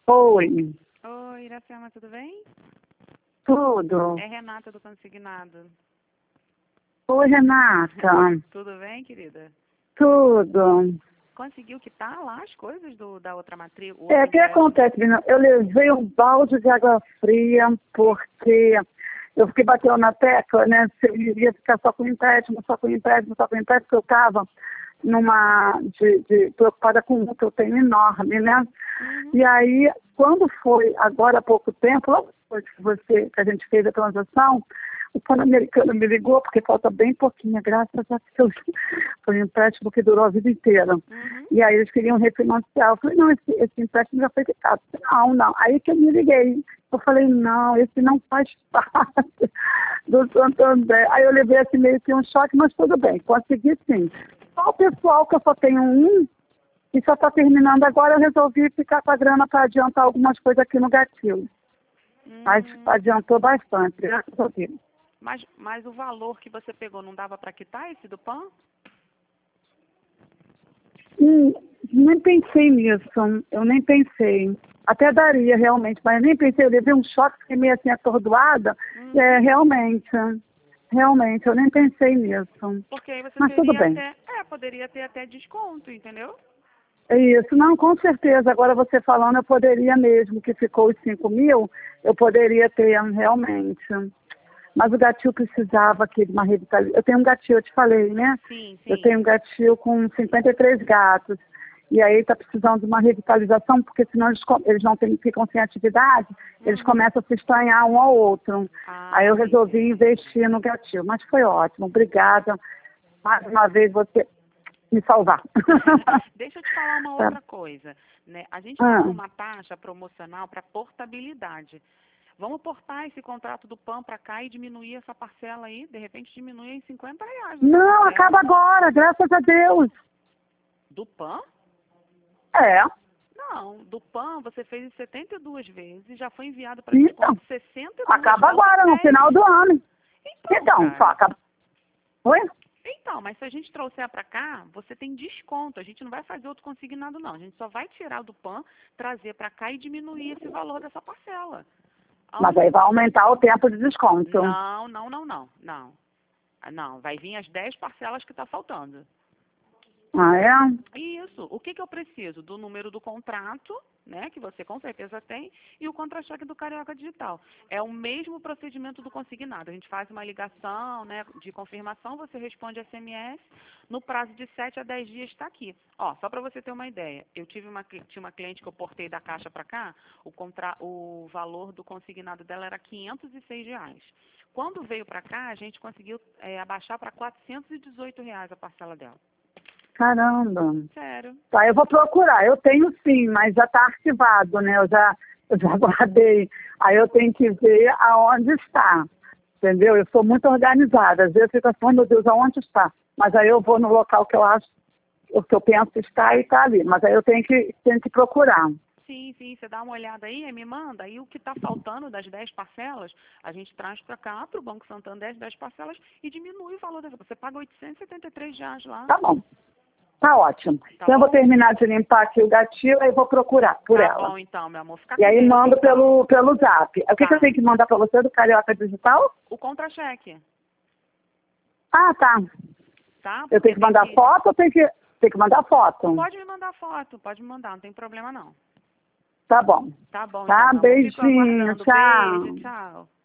Oi, Oi, Iracema, tudo bem? tudo. É Renata do Consignado. Oi, Renata, Tudo bem, querida? tudo. Conseguiu quitar lá as coisas da outra matriz? O O outro que empréstimo? acontece, menina? Eu levei um balde de água fria porque eu fiquei batendo na tecla, né? Se eu iria ficar só com empréstimo, só com empréstimo, só com empréstimo, porque eu estava preocupada com um que eu tenho enorme, né? E aí, quando foi agora há pouco tempo, logo depois que a gente fez a transação, o Pan-Americano me ligou, porque falta bem pouquinho, graças a Deus. Foi um empréstimo que durou a vida inteira. E aí eles queriam refinanciar. Eu falei, não, esse empréstimo já foi quitado. Não. Aí que eu me liguei. Eu falei, não, esse não faz parte do Santander. Aí eu levei assim meio que um choque, mas tudo bem, consegui sim. Só o pessoal que eu só tenho um, e só está terminando agora, eu resolvi ficar com a grana para adiantar algumas coisas aqui no gatilho. Mas adiantou bastante, graças a Deus. Mas o valor que você pegou não dava para quitar esse do PAN? Nem pensei nisso, eu nem pensei. Até daria realmente, mas nem pensei, eu levei um choque, fiquei meio assim atordoada. Realmente, eu nem pensei nisso. Porque aí você Mas tudo teria bem. até, poderia ter até desconto, entendeu? É isso, não, com certeza. Agora você falando, eu poderia mesmo, que ficou os 5.000, eu poderia ter realmente. Mas o gatil precisava aqui de uma revitalização. Eu tenho um gatil, eu te falei, né? Sim. Eu tenho um gatil com 53 gatos. E aí está precisando de uma revitalização, porque senão eles não ficam sem atividade, eles começam a se estranhar um ao outro. Aí eu resolvi investir no gatil. Mas foi ótimo, obrigada. Mais uma vez você me salvar. Deixa eu te falar uma outra coisa, né? A gente está com uma taxa promocional para portabilidade. Vamos portar esse contrato do PAN para cá e diminuir essa parcela aí? De repente diminuir em R$ 50. Não, parcela. acaba agora, graças a Deus. Do PAN? É. Não, do PAN você fez em 72 vezes e já foi enviado para Então, desconto 62. acaba falta agora, no 10. final do ano. Então, cara. só acaba. Oi? Então, mas se a gente trouxer para cá, você tem desconto. A gente não vai fazer outro consignado, não. A gente só vai tirar do PAN, trazer para cá e diminuir esse valor dessa parcela. Mas aí vai aumentar o tempo de desconto. Não. Não, vai vir as 10 parcelas que está faltando. Ah, é? Isso. O que eu preciso? Do número do contrato, né, que você com certeza tem, e o contra-cheque do Carioca Digital. É o mesmo procedimento do consignado. A gente faz uma ligação, né, de confirmação, você responde SMS, no prazo de 7 a 10 dias está aqui. Ó, só para você ter uma ideia, eu tinha uma cliente que eu portei da Caixa para cá, o valor do consignado dela era R$ 506. Quando veio para cá, a gente conseguiu abaixar para R$ 418 a parcela dela. Caramba. Sério. Tá, eu vou procurar. Eu tenho sim, mas já está arquivado, né? Eu já guardei. Aí eu tenho que ver aonde está. Entendeu? Eu sou muito organizada. Às vezes eu fico assim, oh, meu Deus, aonde está? Mas aí eu vou no local que eu acho, o que eu penso está e está ali. Mas aí eu tenho que procurar. Sim, você dá uma olhada aí, me manda. Aí o que está faltando das 10 parcelas, a gente traz para cá, para o Banco Santander, 10 parcelas e diminui o valor dessa. Você paga R$ 873 lá. Tá bom. Tá ótimo. Tá então eu vou terminar de limpar aqui o gatilho, aí eu vou procurar por ela. Tá bom, então, meu amor. Fica E aí com Deus, mando então. pelo zap. O que eu tenho que mandar para você do Carioca Digital? O contra-cheque, Ah, tá. tá? Eu tenho que mandar foto ou tenho que mandar foto? Pode me mandar foto, pode me mandar, não tem problema não. Tá bom. Tá bom, Tá, então, beijinho, fico aguardando. tchau. Beijo, tchau.